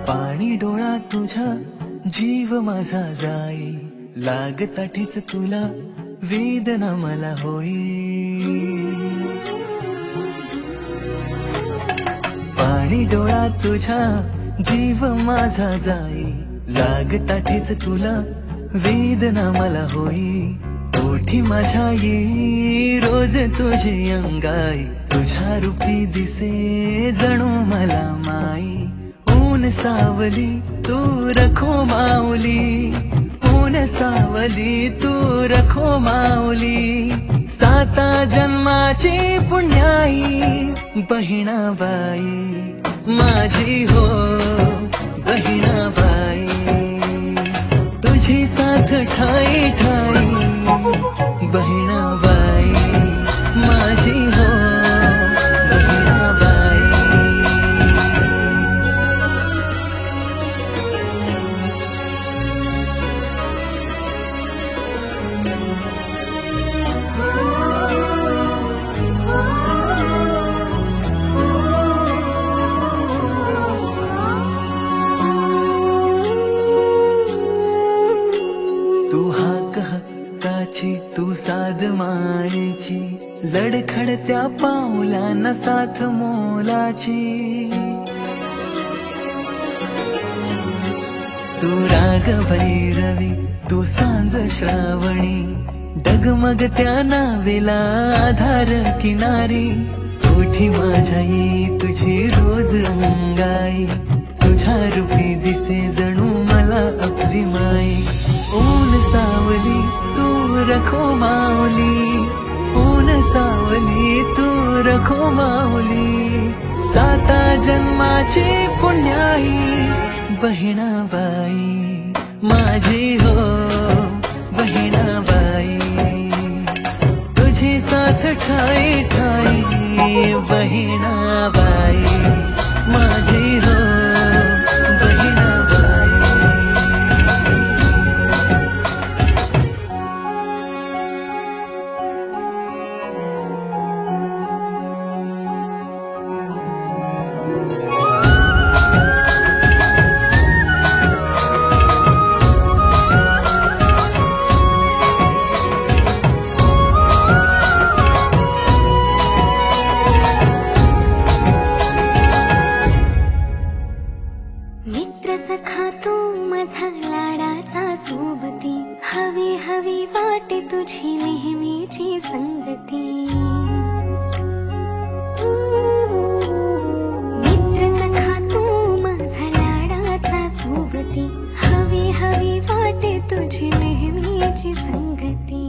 पाणी डोळा तुझा जीव माझा जाई, लागताठीच तुला वेदना मला होई. पाणी डोळा तुझा जीव माझा जाई, लागताठीच तुला वेदना मला होई. ओठी माझ्या येई रोज तुझी अंगाई, तुझ्या रूपी दिसे जणू मला माई. ऊन सावली तू रखो माऊली, ऊन सावली तू रखो माऊली. साता जन्माची पुण्याई बहिणाबाई माझी हो बहिणाबाई. तुझी साथ ठाई ठाई बहिणाबाई माझी हो बहिणाबाई. तू हाक हक्काची तू साध मायेची, लडखडत्या पाऊलांना साथ मोलाची. तू राग भैरवी तू सांज श्रावणी, डगमगत्या नावेला आधार किनारी. ओठी माझ्या येई तुझी रोज अंगाई, तुझ्या रूपी दिसे जणू मला आपली माई. ऊन सावली तू रखो माऊली, ऊन सावली तू रखो माऊली. साता जन्माची पुण्याई बहिणाबाई माझी हो बहिणाबाई. तुझी साथ ठाई ठाई बहिणाबाई माझी हो बहिणाबाई. मित्र सखा तू माझा लाडाचा सोबती, हवी हवी वाटे तुझी नेहमीची संगती. मित्र सखा तू माझा लाडाचा सोबती, हवी हवी वाटे तुझी नेहमीची संगती.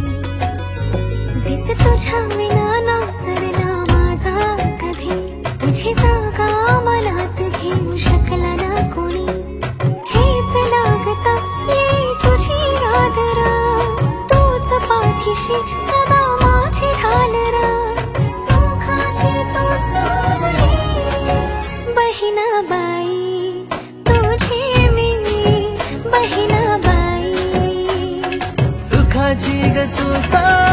दिस तुझ्या विना ना सरला माझा कधी, तुझी जागा मनात घेऊ शकला ना कोणी. हेच लागता ये तुझी राधरा, तूच पाठीशी सदा माझी ढालरा. सुखाची तू सावली बहिणाबाई, तुझी मी बहिणाबाई. सुखाची ग तू